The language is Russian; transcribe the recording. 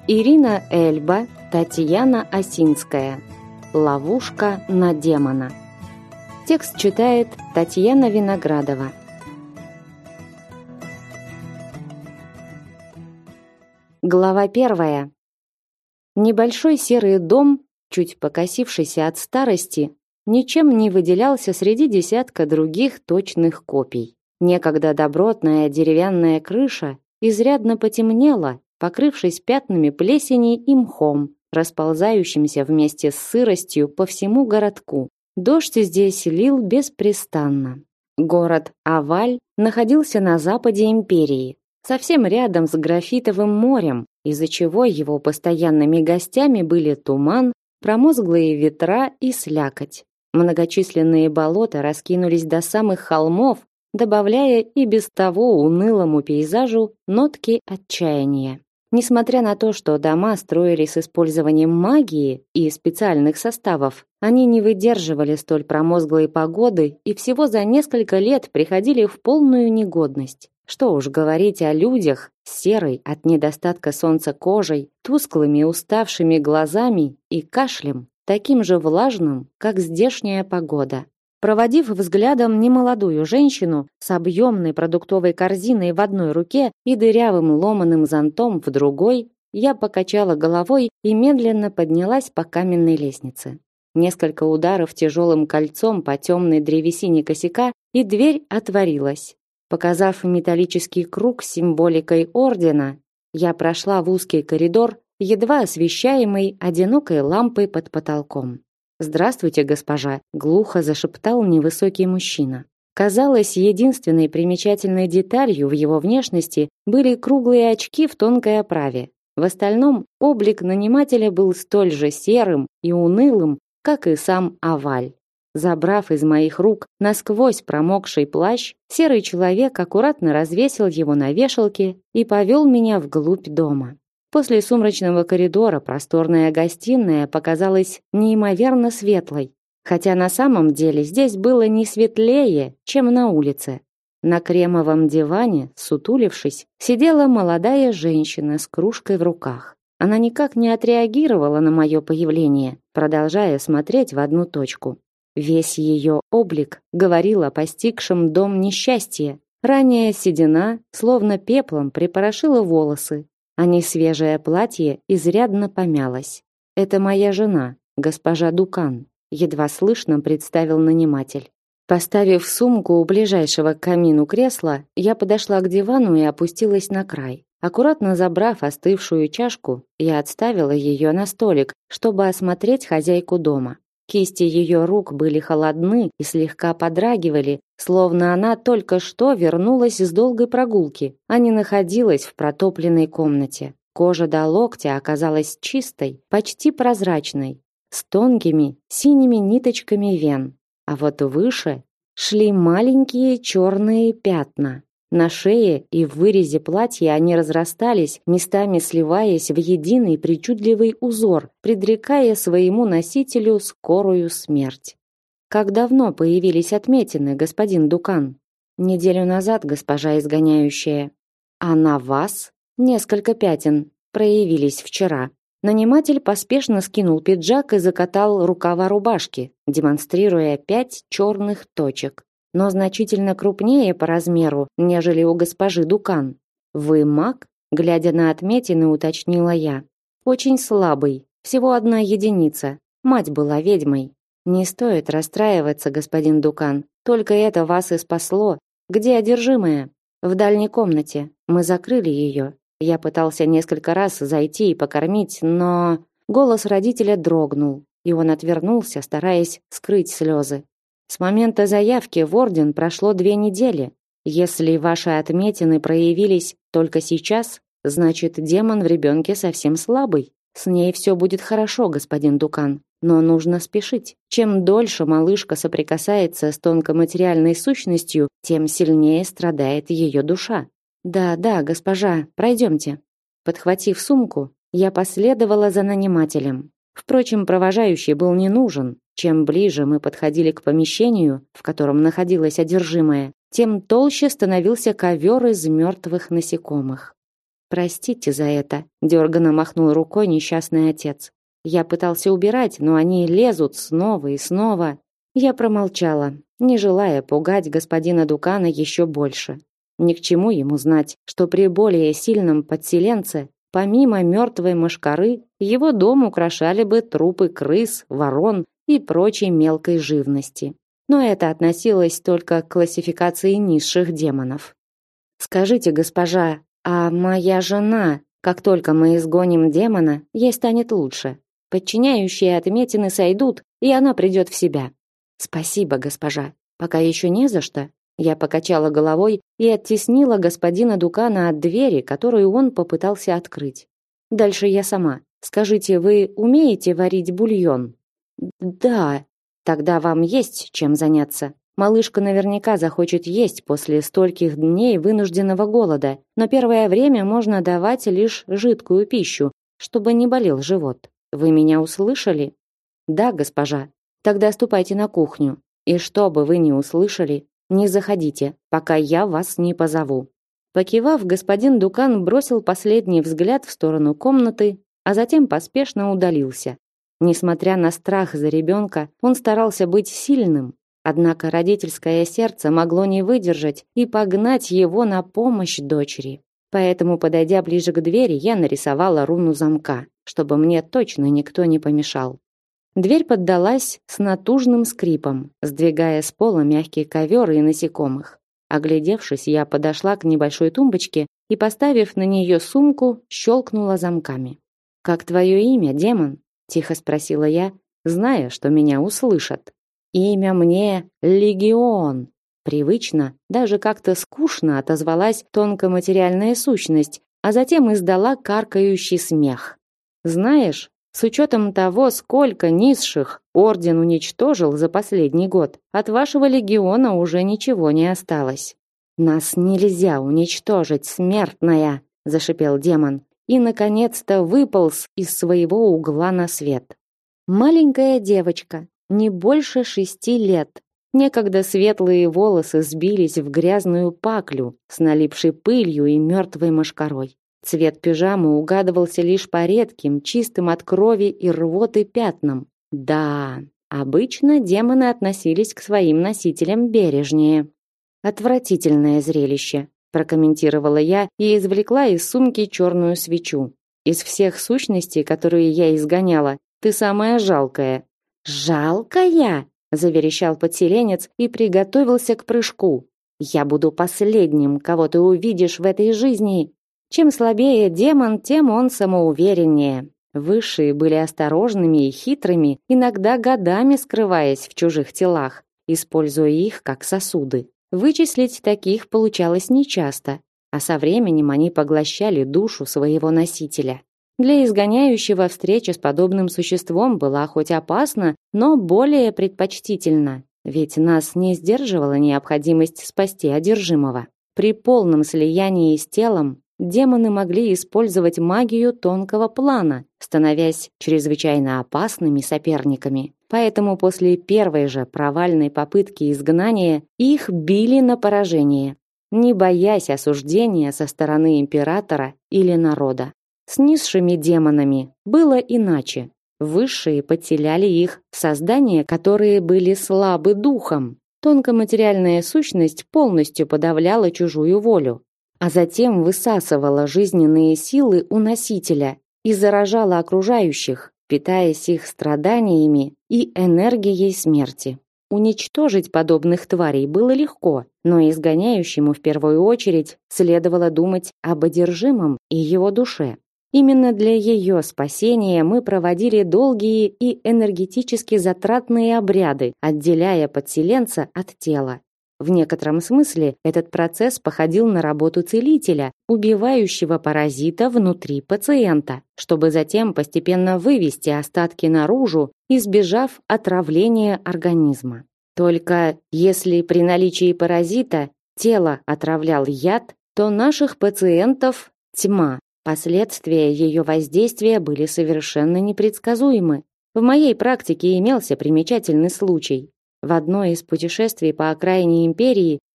Ирина Эльба, Татьяна Осинская. Ловушка на демона. Текст читает Татьяна Виноградова. Глава 1. Небольшой серый дом, чуть покосившийся от старости, ничем не выделялся среди десятка других точных копий. Некогда добротная деревянная крыша изрядно потемнела, покрывшись пятнами плесени и мхом, расползающимся вместе с сыростью по всему городку. Дождь здесь лил беспрестанно. Город Аваль находился на западе империи, совсем рядом с Графитовым морем, из-за чего его постоянными гостями были туман, промозглые ветра и слякоть. Многочисленные болота раскинулись до самых холмов, добавляя и без того унылому пейзажу нотки отчаяния. Несмотря на то, что дома строились с использованием магии и специальных составов, они не выдерживали столь промозглой погоды и всего за несколько лет приходили в полную негодность. Что уж говорить о людях с серой от недостатка солнца кожей, тусклыми уставшими глазами и кашлем, таким же влажным, как здешняя погода. Проводив взглядом немолодую женщину с объемной продуктовой корзиной в одной руке и дырявым ломаным зонтом в другой, я покачала головой и медленно поднялась по каменной лестнице. Несколько ударов тяжелым кольцом по темной древесине косяка, и дверь отворилась. Показав металлический круг с символикой ордена, я прошла в узкий коридор, едва освещаемый одинокой лампой под потолком. «Здравствуйте, госпожа», — глухо зашептал невысокий мужчина. Казалось, единственной примечательной деталью в его внешности были круглые очки в тонкой оправе. В остальном облик нанимателя был столь же серым и унылым, как и сам Аваль. Забрав из моих рук насквозь промокший плащ, серый человек аккуратно развесил его на вешалке и повел меня вглубь дома. После сумрачного коридора просторная гостиная показалась неимоверно светлой, хотя на самом деле здесь было не светлее, чем на улице. На кремовом диване, сутулившись, сидела молодая женщина с кружкой в руках. Она никак не отреагировала на мое появление, продолжая смотреть в одну точку. Весь ее облик говорил о постигшем дом несчастье. Ранняя седина, словно пеплом, припорошила волосы, а несвежее платье изрядно помялось. «Это моя жена, госпожа Дукан», — едва слышно представил наниматель. Поставив сумку у ближайшего к камину кресла, я подошла к дивану и опустилась на край. Аккуратно забрав остывшую чашку, я отставила ее на столик, чтобы осмотреть хозяйку дома. Кисти ее рук были холодны и слегка подрагивали, словно она только что вернулась с долгой прогулки, а не находилась в протопленной комнате. Кожа до локтя оказалась чистой, почти прозрачной, с тонкими синими ниточками вен. А вот выше шли маленькие черные пятна. На шее и в вырезе платья они разрастались, местами сливаясь в единый причудливый узор, предрекая своему носителю скорую смерть. Как давно появились отметины, господин Дукан? Неделю назад, госпожа изгоняющая. А на вас несколько пятен проявились вчера. Наниматель поспешно скинул пиджак и закатал рукава рубашки, демонстрируя 5 черных точек, но значительно крупнее по размеру, нежели у госпожи Дукан. «Вы маг?» — глядя на отметины, уточнила я. «Очень слабый, всего 1 единица. Мать была ведьмой». «Не стоит расстраиваться, господин Дукан. Только это вас и спасло. Где одержимая?» «В дальней комнате. Мы закрыли ее. Я пытался несколько раз зайти и покормить, но...» Голос родителя дрогнул, и он отвернулся, стараясь скрыть слезы. «С момента заявки в орден прошло 2 недели. Если ваши отметины проявились только сейчас, значит, демон в ребенке совсем слабый. С ней все будет хорошо, господин Дукан, но нужно спешить. Чем дольше малышка соприкасается с тонкоматериальной сущностью, тем сильнее страдает ее душа. Да, госпожа, пройдемте». Подхватив сумку, я последовала за нанимателем. Впрочем, провожающий был не нужен. Чем ближе мы подходили к помещению, в котором находилась одержимая, тем толще становился ковер из мертвых насекомых. Простите за это, дерганно махнул рукой несчастный отец. Я пытался убирать, но они лезут снова и снова. Я промолчала, не желая пугать господина Дукана еще больше. Ни к чему ему знать, что при более сильном подселенце, помимо мертвой мошкары, его дом украшали бы трупы крыс, ворон и прочей мелкой живности. Но это относилось только к классификации низших демонов. Скажите, госпожа, а моя жена, как только мы изгоним демона, ей станет лучше. Подчиняющие отметины сойдут, и она придет в себя. Спасибо, госпожа. Пока еще не за что. Я покачала головой и оттеснила господина Дукана от двери, которую он попытался открыть. Дальше я сама. Скажите, вы умеете варить бульон? Да. Тогда вам есть чем заняться. Малышка наверняка захочет есть после стольких дней вынужденного голода, но первое время можно давать лишь жидкую пищу, чтобы не болел живот. Вы меня услышали? Да, госпожа. Тогда ступайте на кухню. И что бы вы ни услышали, не заходите, пока я вас не позову. Покивав, господин Дукан бросил последний взгляд в сторону комнаты, а затем поспешно удалился. Несмотря на страх за ребенка, он старался быть сильным, однако родительское сердце могло не выдержать и погнать его на помощь дочери. Поэтому, подойдя ближе к двери, я нарисовала руну замка, чтобы мне точно никто не помешал. Дверь поддалась с натужным скрипом, сдвигая с пола мягкий ковер и насекомых. Оглядевшись, я подошла к небольшой тумбочке и, поставив на нее сумку, щелкнула замками. «Как твое имя, демон?» – тихо спросила я, зная, что меня услышат. «Имя мне Легион». Привычно, даже как-то скучно отозвалась тонкоматериальная сущность, а затем издала каркающий смех. «Знаешь, с учетом того, сколько низших орден уничтожил за последний год, от вашего легиона уже ничего не осталось». «Нас нельзя уничтожить, смертная!» – зашипел демон и, наконец-то, выполз из своего угла на свет. Маленькая девочка, не больше 6 лет. Некогда светлые волосы сбились в грязную паклю с налипшей пылью и мертвой мошкарой. Цвет пижамы угадывался лишь по редким, чистым от крови и рвоты пятнам. Да, обычно демоны относились к своим носителям бережнее. Отвратительное зрелище, прокомментировала я и извлекла из сумки черную свечу. Из всех сущностей, которые я изгоняла, ты самая жалкая. Жалкая? Заверещал подселенец и приготовился к прыжку. Я буду последним, кого ты увидишь в этой жизни. Чем слабее демон, тем он самоувереннее. Высшие были осторожными и хитрыми, иногда годами скрываясь в чужих телах, используя их как сосуды. Вычислить таких получалось нечасто, а со временем они поглощали душу своего носителя. Для изгоняющего встреча с подобным существом была хоть опасна, но более предпочтительна, ведь нас не сдерживала необходимость спасти одержимого. При полном слиянии с телом демоны могли использовать магию тонкого плана, становясь чрезвычайно опасными соперниками. Поэтому после первой же провальной попытки изгнания их били на поражение, не боясь осуждения со стороны императора или народа. С низшими демонами было иначе. Высшие подселяли их в создания, которые были слабы духом. Тонкоматериальная сущность полностью подавляла чужую волю, а затем высасывала жизненные силы у носителя и заражала окружающих, питаясь их страданиями и энергией смерти. Уничтожить подобных тварей было легко, но изгоняющему в первую очередь следовало думать об одержимом и его душе. Именно для ее спасения мы проводили долгие и энергетически затратные обряды, отделяя подселенца от тела. В некотором смысле этот процесс походил на работу целителя, убивающего паразита внутри пациента, чтобы затем постепенно вывести остатки наружу, избежав отравления организма. Только если при наличии паразита тело отравлял яд, то наших пациентов тьма. Последствия ее воздействия были совершенно непредсказуемы. В моей практике имелся примечательный случай. В одно из путешествий по окраине империи